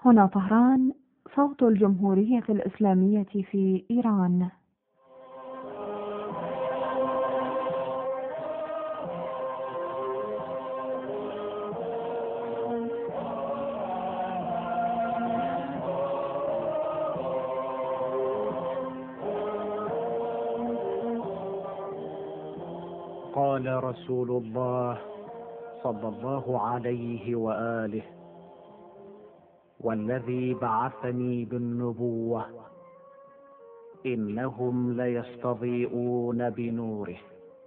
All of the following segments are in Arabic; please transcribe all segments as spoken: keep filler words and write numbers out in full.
هنا طهران، صوت الجمهورية الإسلامية في إيران. قال رسول الله صلى الله عليه وآله: والذي بعثني بالنبوة إنهم ليستضيئون بنوره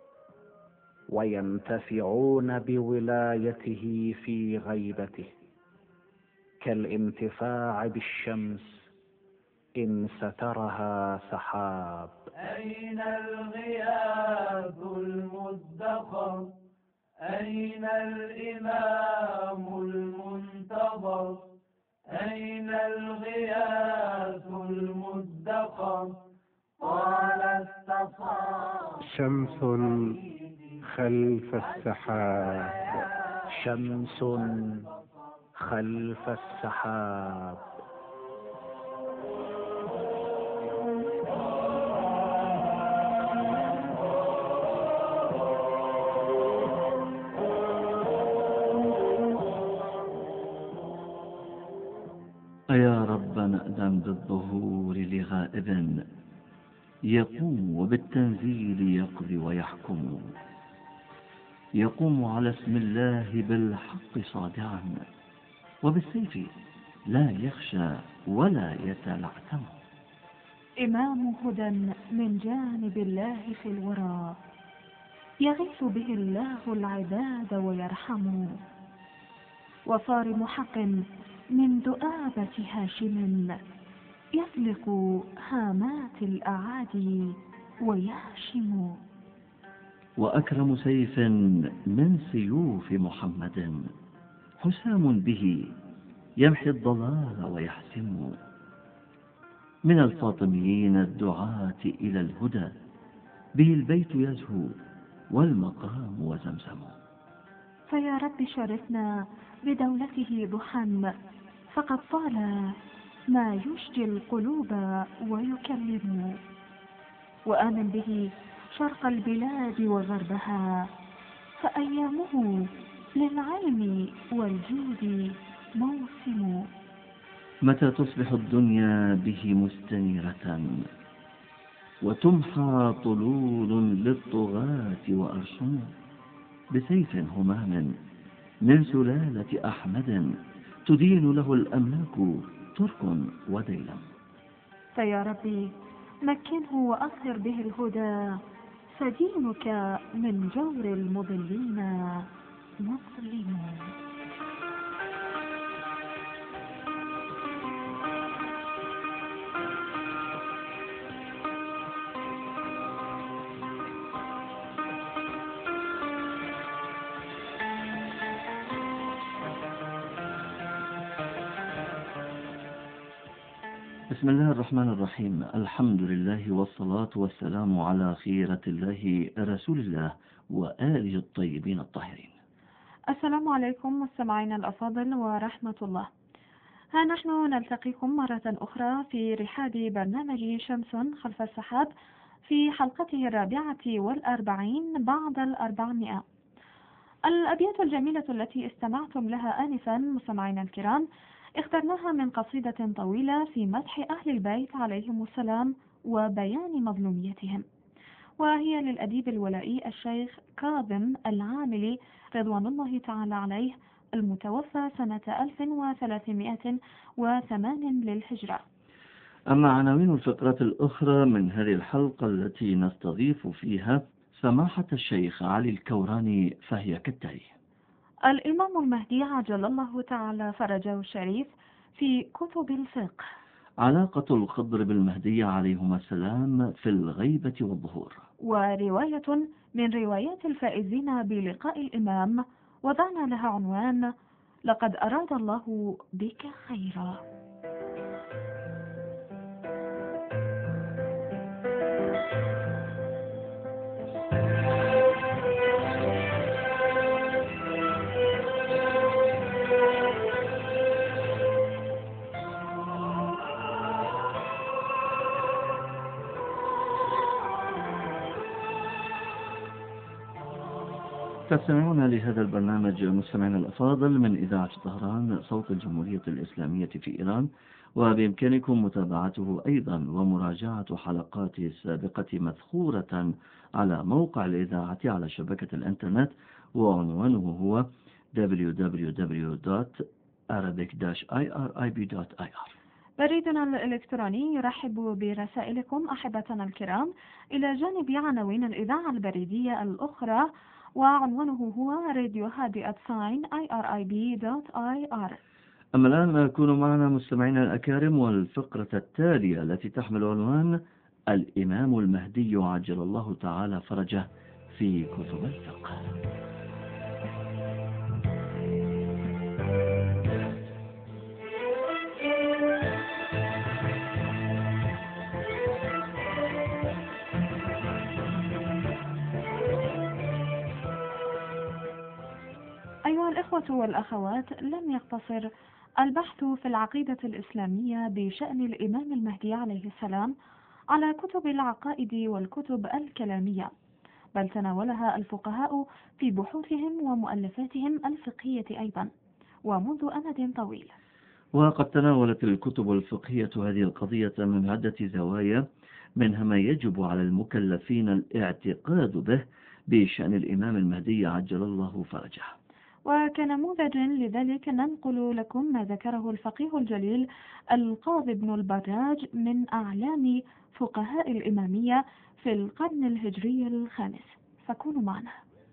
وينتفعون بولايته في غيبته كالانتفاع بالشمس إن سترها سحاب. أين الغياث المدخر؟ أين الإمام المنتظر؟ أين الغياث المدخر؟ قال استصاب شمس خلف السحاب. شمس خلف السحاب. يا رب نأذن بالظهور لغائب يقوم وبالتنزيل يقضي ويحكم، يقوم على اسم الله بالحق صادعا وبالسيف لا يخشى ولا يتلعثم. إمام هدى من جانب الله في الورى، يغيث به الله العباد ويرحم، وصارم حق من ذؤابة هاشم، يفلق هامات الأعادي ويهشم. وأكرم سيف من سيوف محمد، حسام به يمحي الضلال ويحسم، من الفاطميين الدعاة إلى الهدى، به البيت يزهو والمقام وزمزم. فيا رب شرفنا بدولته ضحى، فقد طال ما يشجي القلوب ويكلم، وآمن به شرق البلاد وغربها، فأيامه للعلم والجود موسم. متى تصبح الدنيا به مستنيرة وتمحى طلول للطغاة وأرسم، بسيف همام من سلالة أحمد تدين له الأملاك ترك وديلم. فيا ربي مكنه وأظهر به الهدى، فدينك من جور المضلين مظلم. بسم الله الرحمن الرحيم. الحمد لله والصلاة والسلام على خيرة الله رسول الله وآله الطيبين الطاهرين. السلام عليكم مستمعينا الأفاضل ورحمة الله. ها نحن نلتقيكم مرة أخرى في رحاب برنامج شمس خلف السحاب في حلقته الرابعة والأربعين بعد الأربعمائة. الأبيات الجميلة التي استمعتم لها آنفا مستمعينا الكرام اخترناها من قصيدة طويلة في مدح أهل البيت عليهم السلام وبيان مظلوميتهم، وهي للأديب الولائي الشيخ كاظم العاملي رضوان الله تعالى عليه، المتوفى سنة ألف وثلاثمائة وثمان للهجرة. أما عناوين الفقرة الأخرى من هذه الحلقة التي نستضيف فيها سماحة الشيخ علي الكوراني فهي كالتالي: الإمام المهدي عجل الله تعالى فرجه الشريف في كتب الفقه. علاقة الخضر بالمهدي عليهما السلام في الغيبة والظهور. ورواية من روايات الفائزين بلقاء الإمام وضعنا لها عنوان لقد أراد الله بك خيرا. تستمعون لهذا البرنامج مستمعينا الأفاضل من إذاعة طهران صوت الجمهورية الإسلامية في إيران، وبإمكانكم متابعته أيضا ومراجعة حلقات السابقة مذخورة على موقع الإذاعة على شبكة الإنترنت، وعنوانه هو دبليو دبليو دبليو دوت arabic dash i r i b دوت i r. بريدنا الإلكتروني يرحب برسائلكم أحبتنا الكرام إلى جانب عناوين الإذاعة البريدية الأخرى، وعنوانه هو راديو هادي at sign i r i b دوت i r. أما الآن كونوا معنا مستمعينا الأكارم، والفقرة التالية التي تحمل عنوان الإمام المهدي عجل الله تعالى فرجه في كتب الفقه. أيها الإخوة والأخوات، لم يقتصر البحث في العقيدة الإسلامية بشأن الإمام المهدي عليه السلام على كتب العقائد والكتب الكلامية، بل تناولها الفقهاء في بحوثهم ومؤلفاتهم الفقهية أيضا ومنذ أمد طويل. وقد تناولت الكتب الفقهية هذه القضية من عدة زوايا، منها ما يجب على المكلفين الاعتقاد به بشأن الإمام المهدي عجل الله فرجه. وكنموذج لذلك ننقل لكم ما ذكره الفقيه الجليل القاضي ابن البراج من أعلام فقهاء الإمامية في القرن الهجري الخامس، فكونوا معنا.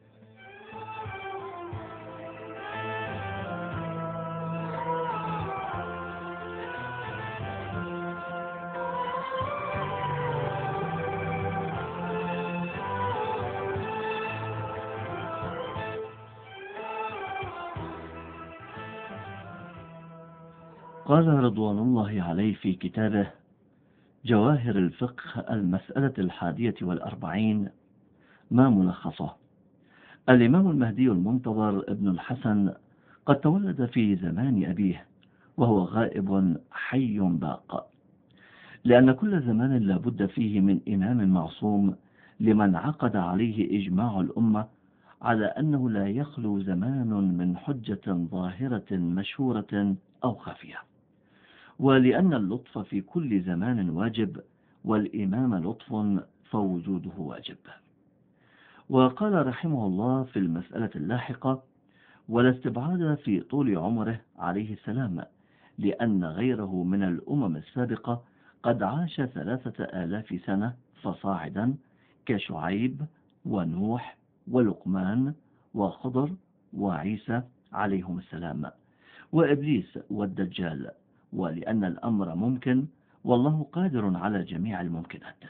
قال رضوان الله عليه في كتابه جواهر الفقه المسألة الحادية والأربعين ما ملخصه: الإمام المهدي المنتظر ابن الحسن قد تولد في زمان أبيه وهو غائب حي باق، لأن كل زمان لا بد فيه من إمام معصوم لمن عقد عليه إجماع الأمة على أنه لا يخلو زمان من حجة ظاهرة مشهورة أو خفية، ولأن اللطف في كل زمان واجب والإمام لطف فوجوده واجب. وقال رحمه الله في المسألة اللاحقة: ولا استبعاد في طول عمره عليه السلام، لأن غيره من الأمم السابقة قد عاش ثلاثة آلاف سنة فصاعدا، كشعيب ونوح ولقمان وخضر وعيسى عليهم السلام وإبليس والدجال، ولأن الأمر ممكن والله قادر على جميع الممكنات.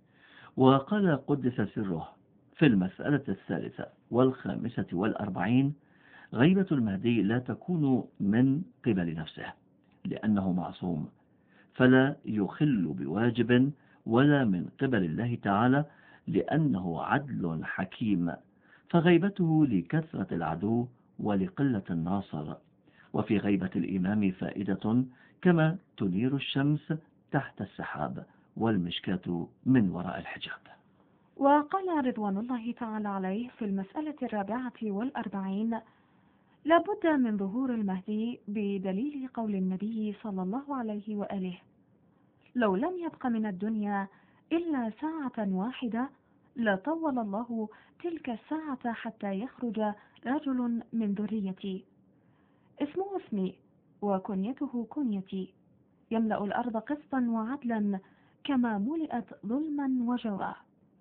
وقال قدس سره في المسألة الثالثة والخامسة والأربعين: غيبة المهدي لا تكون من قبل نفسه لأنه معصوم، فلا يخل بواجب، ولا من قبل الله تعالى لأنه عدل حكيم، فغيبته لكثرة العدو ولقلة الناصر. وفي غيبة الإمام فائدة كما تنير الشمس تحت السحاب والمشكاة من وراء الحجاب. وقال رضوان الله تعالى عليه في المسألة الرابعة والأربعين: لابد من ظهور المهدي بدليل قول النبي صلى الله عليه وآله: لو لم يبق من الدنيا إلا ساعة واحدة لطول الله تلك الساعة حتى يخرج رجل من ذريتي اسمه اسمي وكنيته كنيتي، يملأ الأرض قسطا وعدلا كما ملئت ظلما وجورا.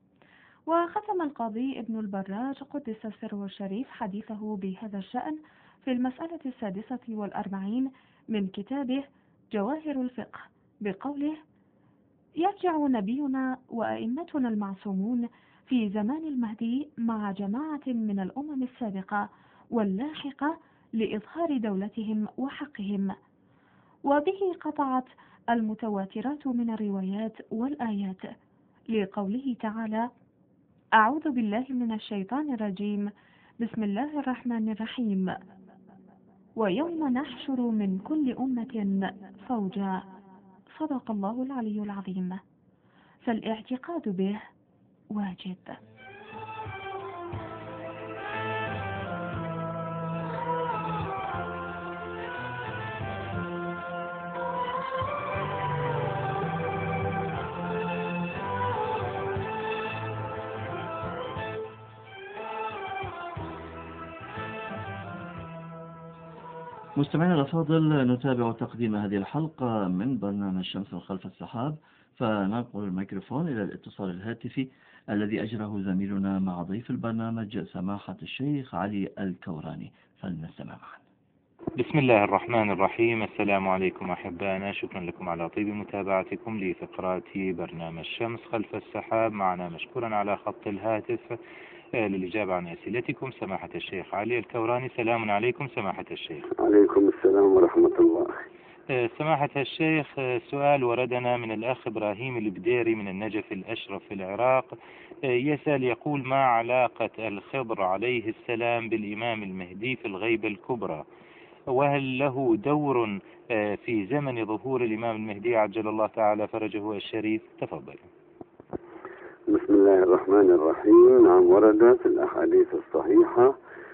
وختم القاضي ابن البراج قدس سره الشريف حديثه بهذا الشأن في المسألة السادسة والأربعين من كتابه جواهر الفقه بقوله: يرجع نبينا وأئمتنا المعصومون في زمان المهدي مع جماعة من الأمم السابقة واللاحقة لإظهار دولتهم وحقهم. وبه قطعت المتواترات من الروايات والآيات لقوله تعالى: أعوذ بالله من الشيطان الرجيم، بسم الله الرحمن الرحيم، ويوم نحشر من كل أمة فوجا. صدق الله العلي العظيم. فالاعتقاد به واجب. مستمعينا الأفاضل، نتابع تقديم هذه الحلقة من برنامج شمس خلف السحاب، فننقل الميكروفون إلى الاتصال الهاتفي الذي أجره زميلنا مع ضيف البرنامج سماحة الشيخ علي الكوراني، فلنستمع معا. بسم الله الرحمن الرحيم. السلام عليكم أحبائنا، شكرا لكم على طيب متابعتكم لفقرات برنامج شمس خلف السحاب. معنا مشكورا على خط الهاتف للإجابة عن أسئلتكم سماحة الشيخ علي الكوراني. سلام عليكم سماحة الشيخ. عليكم السلام ورحمة الله. سماحة الشيخ، سؤال وردنا من الأخ إبراهيم البديري من النجف الأشرف في العراق، يسأل يقول: ما علاقة الخضر عليه السلام بالإمام المهدي في الغيبة الكبرى؟ وهل له دور في زمن ظهور الإمام المهدي عجل الله تعالى فرجه الشريف؟ تفضل. بسم الله الرحمن الرحيم. نعم، ورد في الأحاديث الصحيحة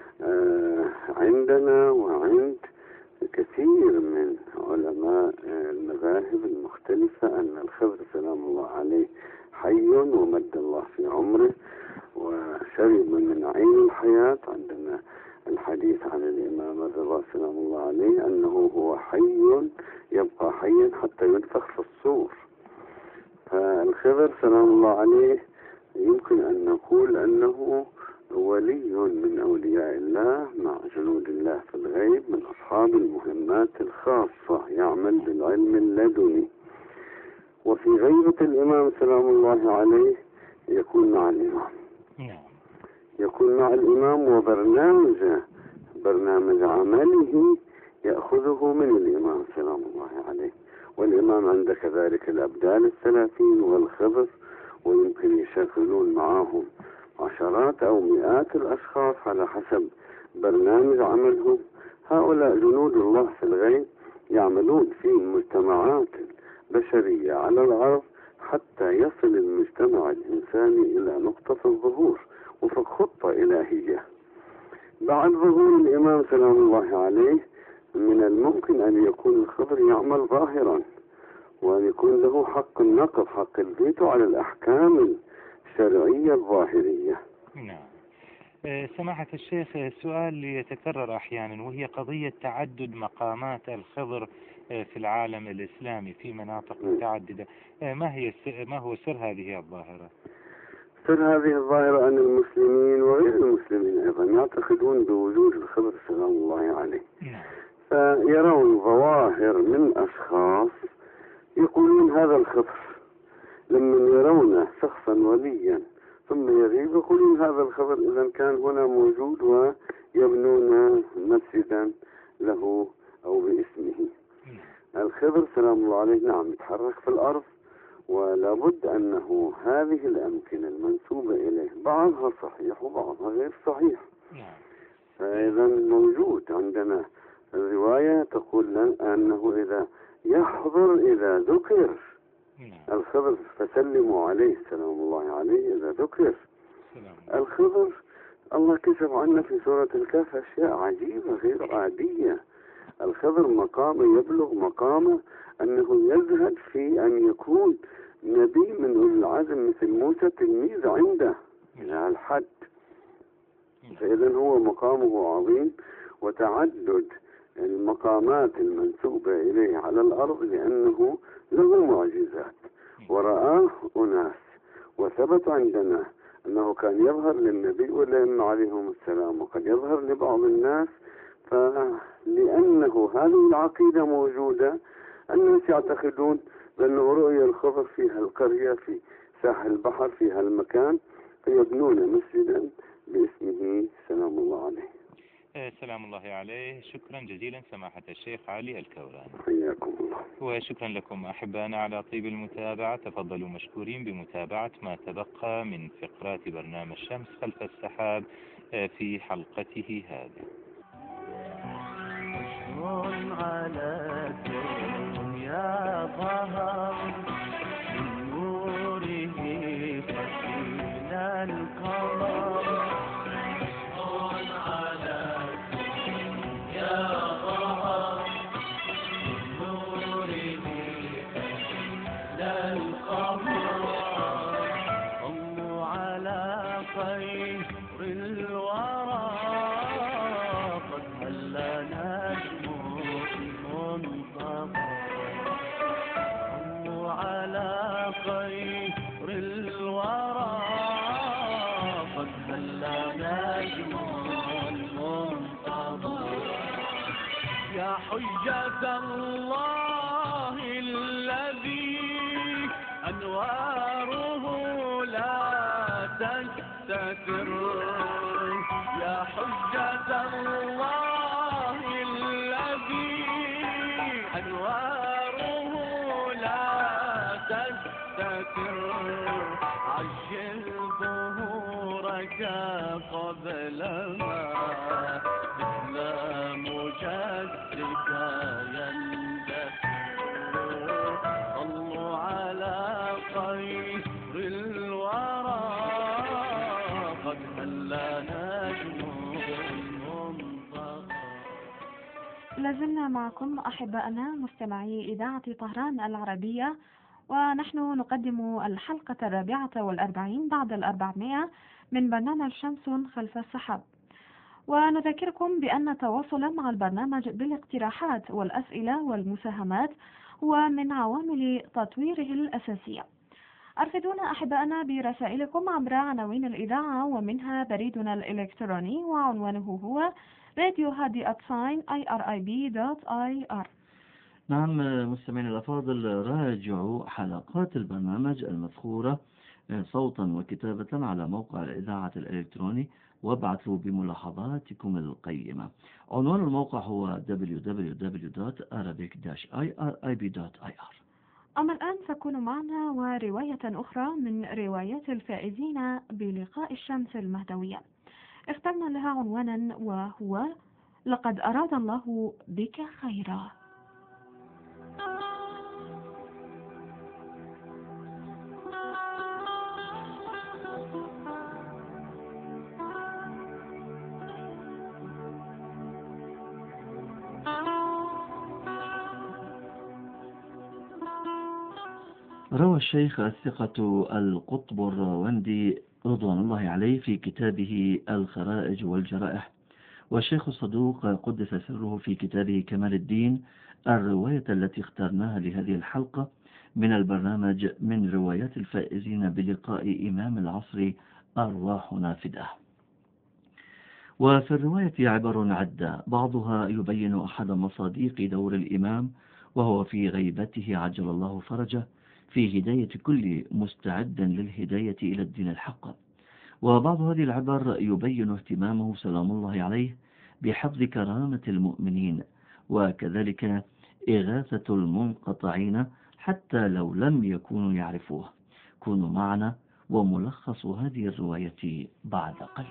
عندنا وعند كثير من علماء المذاهب المختلفة أن الخضر سلام الله عليه حي ومد الله في عمره وشرب من عين الحياة. عندنا الحديث عن الإمام الرضا سلام الله عليه أنه هو حي يبقى حيا حتى ينفخ في الصور. فالخضر سلام الله عليه يمكن أن نقول أنه ولي من أولياء الله مع جنود الله في الغيب، من أصحاب المهمات الخاصة، يعمل بالعلم اللدني. وفي غيبة الإمام سلام الله عليه يكون مع الإمام يكون مع الإمام وبرنامجه برنامج عمله يأخذه من الإمام سلام الله عليه. والإمام عنده كذلك الأبدال الثلاثين والخضر، ويمكن يشغلون معهم عشرات أو مئات الأشخاص على حسب برنامج عملهم. هؤلاء جنود الله في الغيب يعملون في المجتمعات البشرية على الأرض حتى يصل المجتمع الإنساني إلى نقطة الظهور وفق خطة إلهية. بعد ظهور الإمام سلام الله عليه من الممكن أن يكون الخضر يعمل ظاهرا، وأن يكون له حق النقض، حق الفيتو على الأحكام الشرعية الظاهرية. نعم. سماحة الشيخ، سؤال يتكرر أحيانا وهي قضية تعدد مقامات الخضر في العالم الإسلامي في مناطق متعددة. ما هي ما هو سر هذه الظاهرة؟ سر هذه الظاهرة أن المسلمين وغير المسلمين أيضا يعتقدون بوجود الخضر سلام الله عليه. نعم. فيرون ظواهر من أشخاص يقولون هذا الخضر، لما يرون شخصا وليا ثم يغيب يقولون هذا الخضر، إذا كان هنا موجود، ويبنون مسجدا له أو باسمه. الخضر سلام الله عليه نعم يتحرك في الأرض، ولا بد أنه هذه الأمكنة المنسوبة إليه بعضها صحيح وبعضها غير صحيح. فإذا موجود عندنا الرواية تقول لنا أنه إذا يحضر إذا ذكر الخضر فسلموا عليه سلام الله عليه إذا ذكر الخضر. الله كشف عنا في سورة الكهف أشياء عجيبة غير عادية. الخضر مقام يبلغ مقام أنه يزهد في أن يكون نبي من أولي العزم مثل موسى تلميذ عنده إلى الحد. فإذا هو مقامه عظيم، وتعدد المقامات المنسوبة إليه على الأرض لأنه له معجزات ورآه أناس، وثبت عندنا أنه كان يظهر للنبي والأئمة عليهم السلام، وقد يظهر لبعض الناس. فلأنه هذه العقيدة موجودة الناس يعتقدون بأنه رؤية الخضر في هالقرية في ساحل البحر في هالمكان، فيبنون مسجدا باسمه سلام الله عليه. سلام الله عليه. شكرا جزيلا سماحة الشيخ علي الكوراني. حياكم الله. وشكرا لكم أحبائنا على طيب المتابعة. تفضلوا مشكورين بمتابعة ما تبقى من فقرات برنامج شمس خلف السحاب في حلقته هذه. على الدنيا ظهر من نوره فسينا القمر. على الدنيا ظهر من نوره فسينا القمر. صلوا على خير الورى قد هل نجم حجة الله الذي أنواره لا تستتر يا حجة الله الذي أنواره لا تستتر عجل ظهورك قبل ما إسلام جدك يندثر صلوا على خير الورى قد هل نجم منتصر. لازلنا معكم أحبائنا مستمعي إذاعة طهران العربية، ونحن نقدم الحلقة الرابعة والأربعين بعد الأربعمائة من برنامج شمس خلف السحاب. ونذكركم بأن التواصل مع البرنامج بالاقتراحات والأسئلة والمساهمات هو من عوامل تطويره الأساسية. أرفدونا أحبائنا برسائلكم عبر عناوين الإذاعة، ومنها بريدنا الإلكتروني وعنوانه هو راديو هادي آت آي آر آي بي دوت آي آر. نعم مستمعينا الأفاضل، راجعوا حلقات البرنامج المذكورة صوتا وكتابة على موقع الإذاعة الإلكتروني وابعثوا بملاحظاتكم القيمة. عنوان الموقع هو دبليو دبليو دبليو دوت arabic dash i r i b دوت آي آر. أما الآن فكونوا معنا ورواية أخرى من روايات الفائزين بلقاء الشمس المهدوية. اخترنا لها عنوانا وهو لقد أراد الله بك خيرا. روى الشيخ الثقة القطب الراوندي رضوان الله عليه في كتابه الخرائج والجرائح، والشيخ الصدوق قدس سره في كتابه كمال الدين الرواية التي اخترناها لهذه الحلقة من البرنامج من روايات الفائزين بلقاء إمام العصر أرواحنا فداه. وفي الرواية عبر عدة، بعضها يبين أحد مصاديق دور الإمام وهو في غيبته عجل الله فرجه في هداية كل مستعد للهداية إلى الدين الحق، وبعض هذه العبر يبين اهتمامه سلام الله عليه بحفظ كرامة المؤمنين، وكذلك إغاثة المنقطعين حتى لو لم يكونوا يعرفوه. كونوا معنا وملخص هذه الرواية بعد قليل.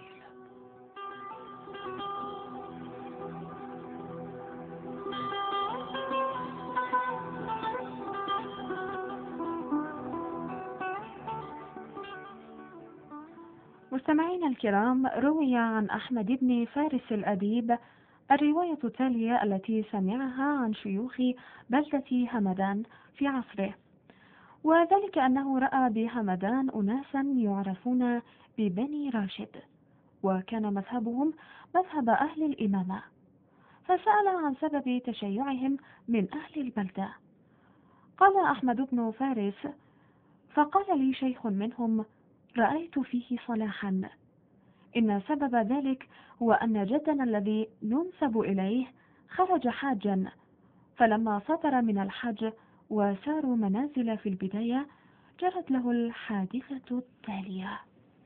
مستمعينا الكرام، روي عن أحمد بن فارس الأديب الرواية التالية التي سمعها عن شيوخ بلدة همدان في عصره، وذلك أنه رأى بهمدان أناسا يعرفون ببني راشد، وكان مذهبهم مذهب أهل الإمامة، فسأل عن سبب تشيعهم من أهل البلدة. قال أحمد بن فارس: فقال لي شيخ منهم: رأيت فيه صلاحا، إن سبب ذلك هو أن جدنا الذي ننسب إليه خرج حاجا، فلما سافر من الحج وساروا منازل في البداية جرت له الحادثة التالية.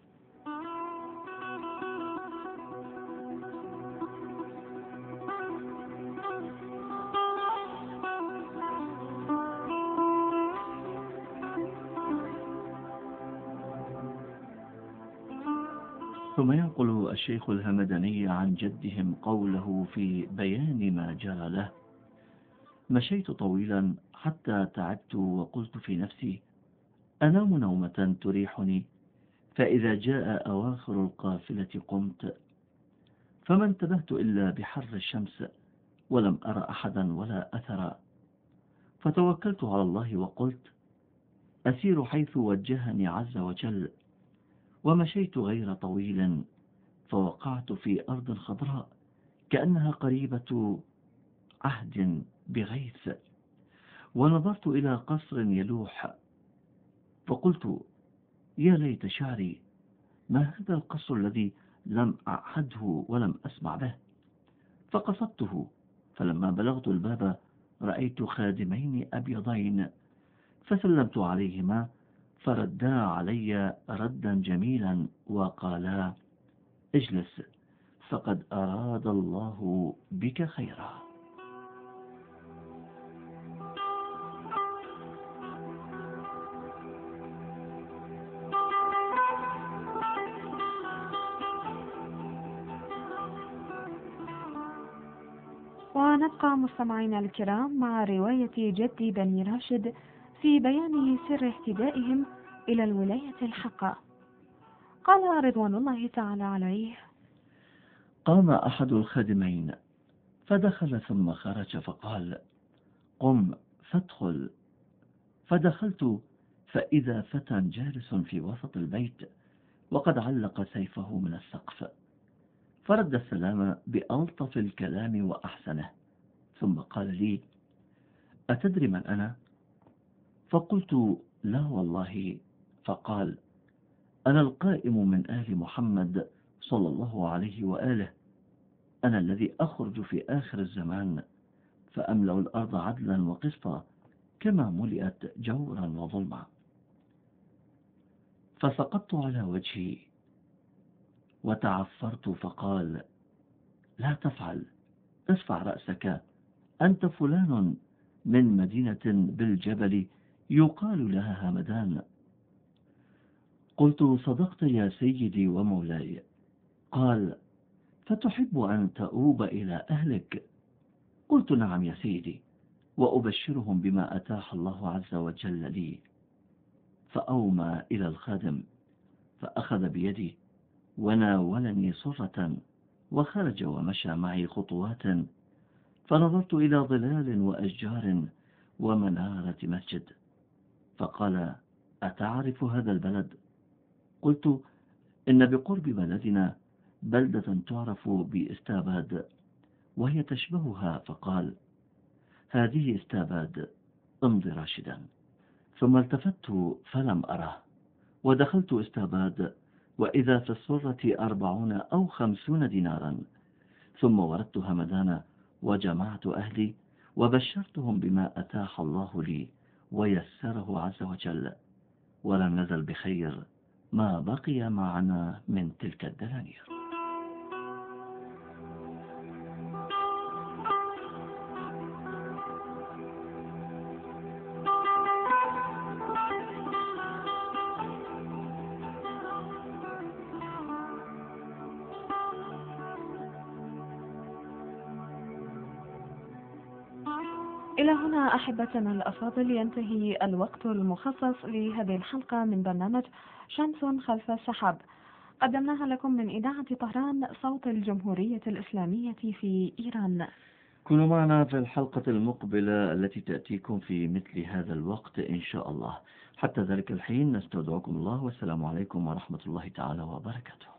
ثم ينقل الشيخ الهمداني عن جدهم قوله في بيان ما جرى له: مشيت طويلا حتى تعبت وقلت في نفسي أنام نومة تريحني، فإذا جاء أواخر القافلة قمت، فما انتبهت إلا بحر الشمس ولم أرى أحدا ولا أثرا، فتوكلت على الله وقلت أسير حيث وجهني عز وجل، ومشيت غير طويل فوقعت في أرض خضراء كأنها قريبة عهد بغيث، ونظرت إلى قصر يلوح فقلت يا ليت شعري، ما هذا القصر الذي لم أعهده ولم أسمع به؟ فقصدته فلما بلغت الباب رأيت خادمين أبيضين، فسلمت عليهما فردا علي ردا جميلا وقالا: اجلس، فقد أراد الله بك خيرا. ونبقى مستمعينا الكرام مع رواية جد بني راشد في بيان سر اهتدائهم إلى الولاية الحقة. قال رضوان الله تعالى عليه: قام أحد الخادمين فدخل ثم خرج فقال: قم فادخل. فدخلت فإذا فتى جالس في وسط البيت وقد علق سيفه من السقف، فرد السلام بألطف الكلام وأحسنه، ثم قال لي: أتدري من أنا؟ فقلت: لا والله. فقال: أنا القائم من آل محمد صلى الله عليه وآله، أنا الذي أخرج في آخر الزمان فأملأ الأرض عدلا وقسطا كما ملئت جورا وظلما. فسقطت على وجهي وتعفرت، فقال: لا تفعل، ارفع رأسك، أنت فلان من مدينة بالجبل يقال لها همدان. قلت: صدقت يا سيدي ومولاي. قال: فتحب أن تؤوب إلى أهلك؟ قلت: نعم يا سيدي، وأبشرهم بما أتاح الله عز وجل لي. فأومى إلى الخادم فأخذ بيدي وناولني صرة وخرج ومشى معي خطوات، فنظرت إلى ظلال وأشجار ومنارة مسجد، فقال: أتعرف هذا البلد؟ قلت: إن بقرب بلدنا بلدة تعرف بإستاباد وهي تشبهها. فقال: هذه استاباد، امض راشدا. ثم التفت فلم أره، ودخلت استاباد وإذا في السرة أربعون أو خمسون دينارا. ثم وردت همدان وجمعت أهلي وبشرتهم بما أتاح الله لي ويسره عز وجل، ولم نزل بخير ما بقي معنا من تلك الدنانير. إلى هنا أحبتنا الأفاضل ينتهي الوقت المخصص لهذه الحلقة من برنامج شمس خلف السحاب، قدمناها لكم من إذاعة طهران صوت الجمهورية الإسلامية في إيران. كونوا معنا في الحلقة المقبلة التي تأتيكم في مثل هذا الوقت إن شاء الله. حتى ذلك الحين نستودعكم الله، والسلام عليكم ورحمة الله تعالى وبركاته.